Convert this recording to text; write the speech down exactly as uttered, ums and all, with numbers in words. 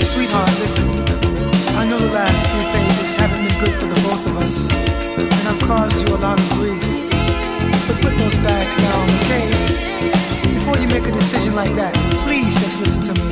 Sweetheart, listen. I know the last few pages haven't been good for the both of us, and I've caused you a lot of grief. But put those bags down, okay? Before you make a decision like that, please just listen to me.